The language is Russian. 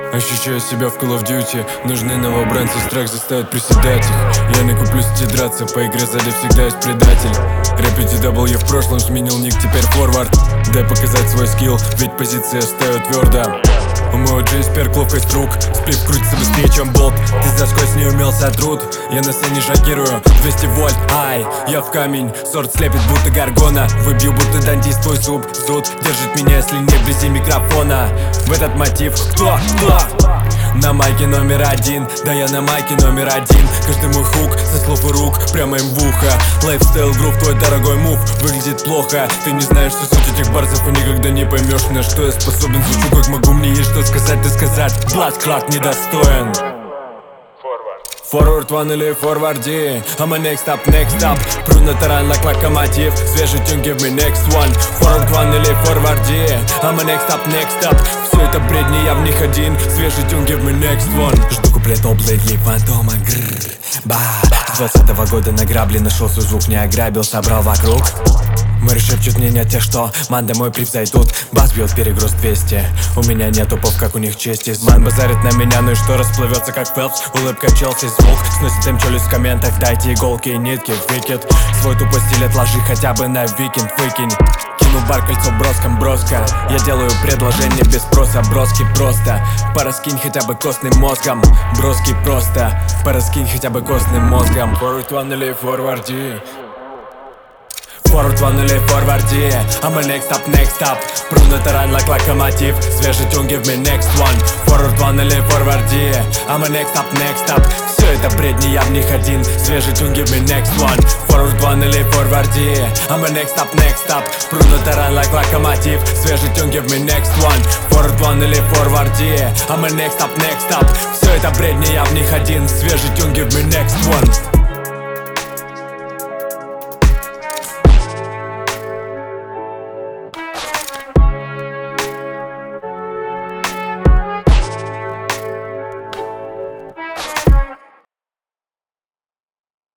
Ощущаю себя в Call of Duty. Нужны новобранцы, страх заставит приседать их. Я не куплюсь идти драться, по игре сзади всегда есть предатель. Рэп в прошлом сменил ник, теперь форвард. Дай показать свой скилл, ведь позиция стою твердо. У моего Джей спер ловкость рук, сплив крутится быстрее, чем болт. Ты за сквозь не умел сотрут, я на сцене шокирую. 200 вольт, ай, я в камень. Сорт слепит, будто гаргона. Выбью, будто дантист, твой зуб. Зуд держит меня, если не вблизи микрофона. В этот мотив кто? На майке номер один, да я на майке номер один. Каждый мой хук со слов и рук прямо им в ухо. Лайфстайл грув, твой дорогой мув выглядит плохо. Ты не знаешь всю суть этих барсов и никогда не поймешь, на что я способен. Звучу как могу, мне есть что сказать, ты сказать. Блад-клад недостоин. Форвард ван или форварди, I'm a next up. Пру натурально как локомотив, свежий тюн, give me next one. Форвард ван или форварди, I'm a next up. Все это бредни, я в них один, свежий тюн, give me next one. Жду куплет облэдли фантома, грррр, ба. С 20-го года на грабли нашел свой звук, не ограбил, собрал вокруг. Мэри шепчут мне не те, что ман домой превзойдут. Бас бьет перегруз 200. У меня нет тупов, как у них чести. Ман базарит на меня, ну и что, расплывется как Фелпс. Улыбка Челси, звук сносит им челюсть в комментах. Дайте иголки и нитки, выкид. Свой тупой стиль отложи хотя бы на викенд, выкинь. Кину бар, кольцо броском, броско. Я делаю предложение без спроса, броски просто. Пораскинь хотя бы костным мозгом. Броски просто. Пораскинь хотя бы костным мозгом. Форвард ван или форварди. Форвард ван или форварди, I'm a next up. Пру натурально как локомотив, свежий тюн, give me next one. Форвард ван или форварди, I'm a next up. Все это бредни, я в них один, свежий тюн, give me next one. Форвард ван или форварди, I'm a next up. Пру натурально как локомотив, свежий тюн, give me next one. Форвард ван или форварди, I'm a next up. Все это бредни, я в них один, свежий тюн, give me next one.